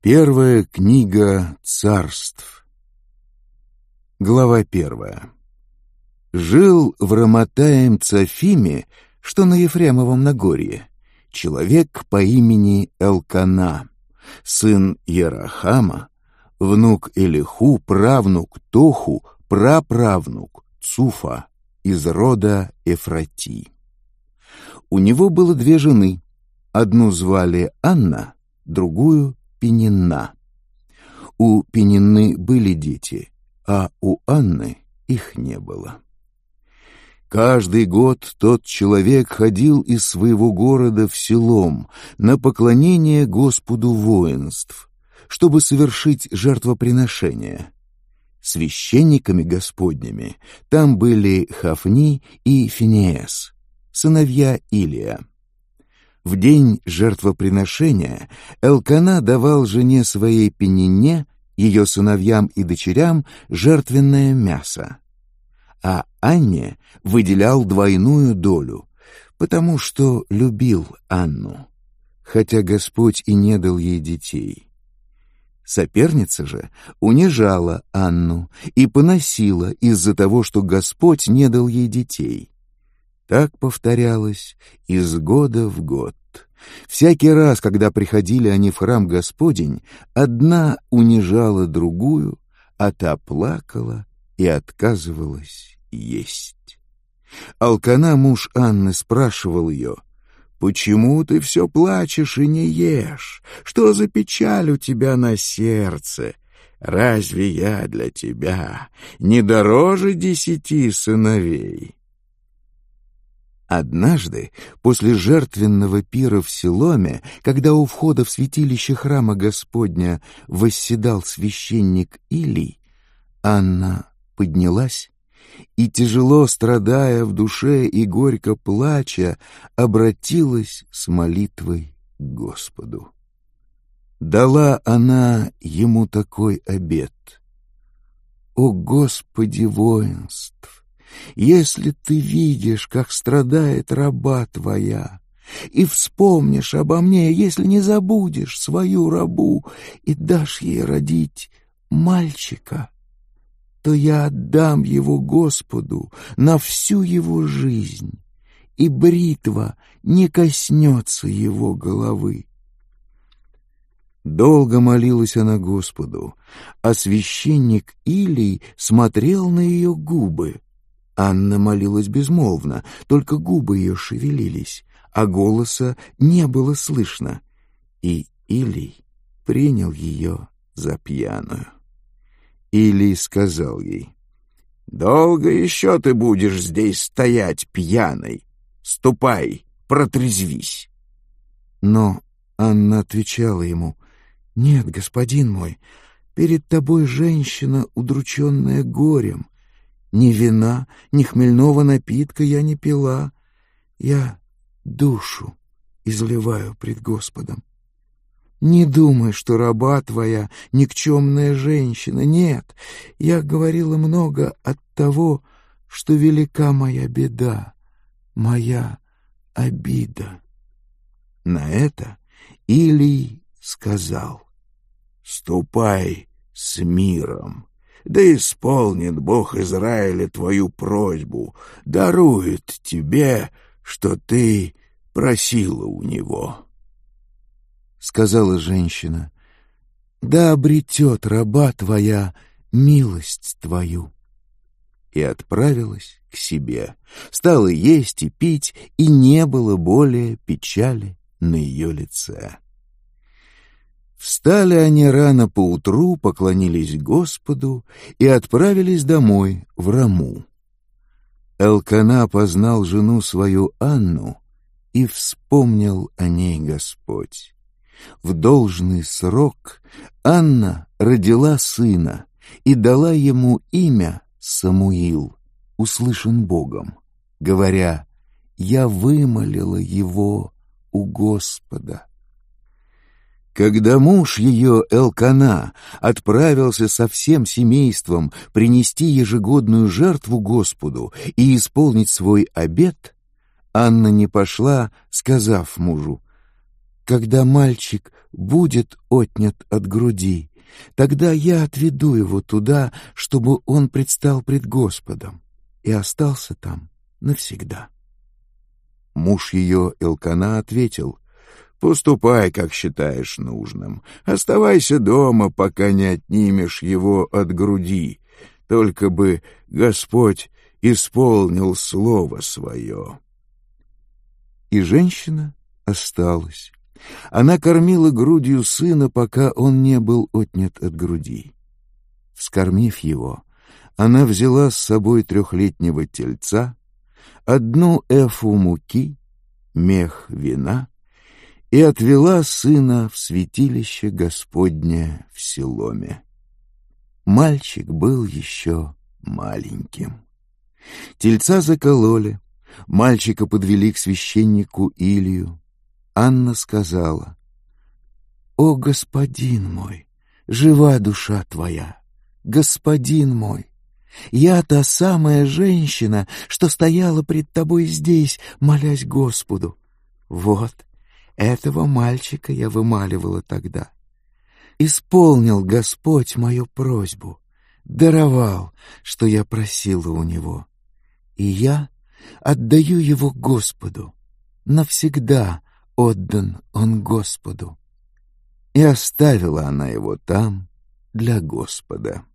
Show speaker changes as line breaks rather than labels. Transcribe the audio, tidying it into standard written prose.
Первая книга Царств. Глава 1. Жил в Раматаим-Цофиме, что на Ефремовом Нагорье, человек по имени Элкана, сын Ярахама, внук Элиху, правнук Тоху, праправнук Цуфа из рода Эфрати. У него было две жены, одну звали Анна, другую Пенинна. У Пенинны были дети, а у Анны их не было. Каждый год тот человек ходил из своего города в селом на поклонение Господу воинств, чтобы совершить жертвоприношение. Священниками Господними там были Хафни и Финеас, сыновья Илия. В день жертвоприношения Элкана давал жене своей Пенинне, ее сыновьям и дочерям жертвенное мясо, а Анне выделял двойную долю, потому что любил Анну, хотя Господь и не дал ей детей. Соперница же унижала Анну и поносила из-за того, что Господь не дал ей детей. Так повторялось из года в год. Всякий раз, когда приходили они в храм Господень, одна унижала другую, а та плакала и отказывалась есть. Алкана, муж Анны, спрашивал ее: «Почему ты все плачешь и не ешь? Что за печаль у тебя на сердце? Разве я для тебя не дороже 10 сыновей?» Однажды, после жертвенного пира в Силоме, когда у входа в святилище храма Господня восседал священник Илий, Анна поднялась и, тяжело страдая в душе и горько плача, обратилась с молитвой к Господу. Дала она ему такой обет: «О Господи воинств! Если ты видишь, как страдает раба твоя, и вспомнишь обо мне, если не забудешь свою рабу и дашь ей родить мальчика, то я отдам его Господу на всю его жизнь, и бритва не коснется его головы». Долго молилась она Господу, а священник Илий смотрел на ее губы. Анна молилась безмолвно, только губы ее шевелились, а голоса не было слышно, и Илий принял ее за пьяную. Илий сказал ей: «Долго еще ты будешь здесь стоять пьяной? Ступай, протрезвись». Но Анна отвечала ему: «Нет, господин мой, перед тобой женщина, удрученная горем. Ни вина, ни хмельного напитка я не пила. Я душу изливаю пред Господом. Не думай, что раба твоя никчемная женщина. Нет, я говорила много от того, что велика моя беда, моя обида». На это Илий сказал: «Ступай с миром. Да исполнит Бог Израиля твою просьбу, дарует тебе, что ты просила у него». Сказала женщина: «Да обретет раба твоя милость твою». И отправилась к себе, стала есть и пить, и не было более печали на ее лице. Встали они рано поутру, поклонились Господу и отправились домой, в Раму. Элкана познал жену свою Анну, и вспомнил о ней Господь. В должный срок Анна родила сына и дала ему имя Самуил, услышан Богом, говоря: «Я вымолила его у Господа». Когда муж ее, Элкана, отправился со всем семейством принести ежегодную жертву Господу и исполнить свой обет, Анна не пошла, сказав мужу: когда мальчик будет отнят от груди, тогда я отведу его туда, чтобы он предстал пред Господом и остался там навсегда». Муж ее, Элкана, ответил: «Поступай, как считаешь нужным. Оставайся дома, пока не отнимешь его от груди. Только бы Господь исполнил слово свое». И женщина осталась. Она кормила грудью сына, пока он не был отнят от груди. Вскормив его, она взяла с собой 3-летнего тельца, 1 эфу муки, мех вина и отвела сына в святилище Господне в Силоме. Мальчик был еще маленьким. Тельца закололи, мальчика подвели к священнику Илию. Анна сказала: «О, господин мой, жива душа твоя, господин мой! Я та самая женщина, что стояла пред тобой здесь, молясь Господу. Вот, этого мальчика я вымаливала тогда. Исполнил Господь мою просьбу, даровал, что я просила у Него. И я отдаю его Господу, навсегда отдан он Господу». И оставила она его там для Господа.